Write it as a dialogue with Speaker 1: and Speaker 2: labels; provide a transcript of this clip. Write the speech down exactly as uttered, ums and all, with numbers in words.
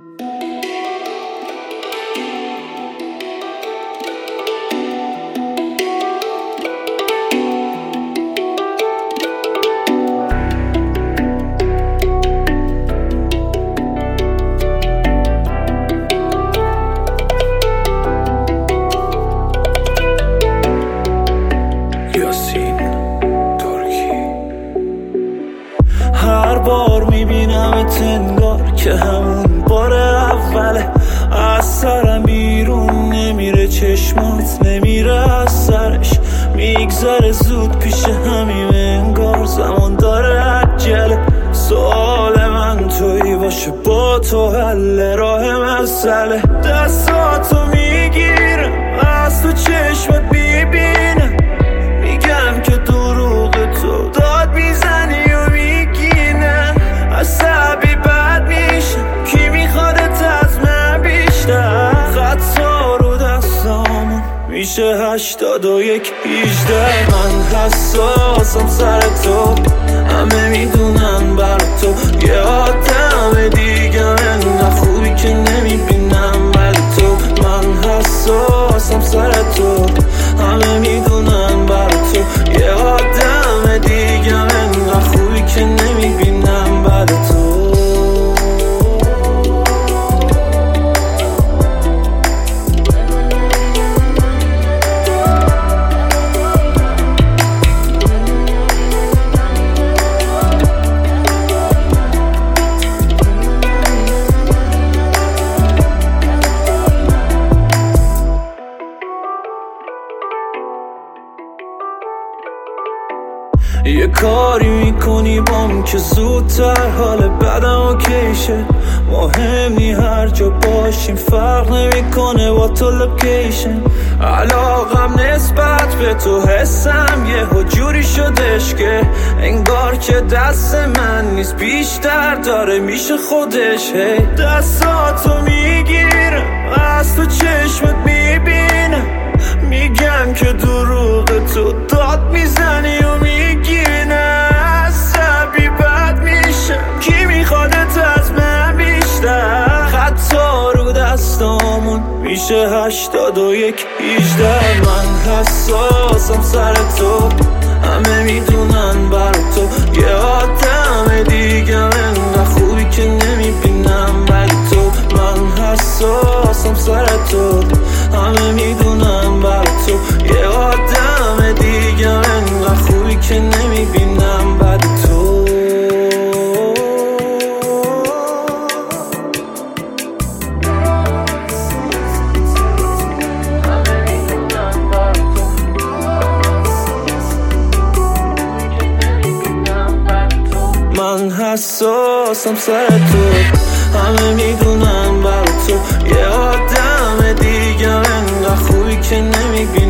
Speaker 1: هر بار میبینمت انگار که همون بار اوله، از سرم بیرون نمیره، چشمات نمیره از سرش، میگذره زود پیش همیم انگار زمان داره عجله. سوال من تویی باشه با تو حل راه مسئله، دستاتو میگیرم از تو چشمت میبینم، میگم که دروغ تو داد میزنی و میگینه، عصبی بد میشم کی میخوادت از من بیشتر، خطا رو دستامون میشه هشتاد و یک هیجده. من حساسم سر تو، همه میدونن بر تو یه آدم دیگه، انقدر خوبی که نمیبینم بر تو. من حساسم سر تو، همه میدونن بر تو یه آدم دیگه، انقدر خوبی که نمیبینم بر تو. یه کاری میکنی بام که زودتر حال بدم اوکیشه، مهم نی هر جا باشیم فرق نمیکنه با تو لوکیشن، علاقم نسبت به تو حسم یه جوری شدش که انگار که دست من نیست بیشتر داره میشه خودش. هی دستاتو میگیرم از تو چشمت میبینم، میگم که دروغ تو داد میزنی و میگینه، عصبی بد میشم کی میخوادت از من بیشتر، خطا رو دستامون میشه هشتاد و یک هیجده. من حساسم سر تو، همه میدونن بر تو یه آدم دیگه، انقدر خوبی که نمیبینم بر تو. من حساسم سر تو، همه میدونن بر تو یه آدم دیگه، انقدر خوبی که نمیبینم بر تو. من حساسم سر تو، همه میدونن بر تو یه آدم دیگه، انقدر خوبی که نمیبینم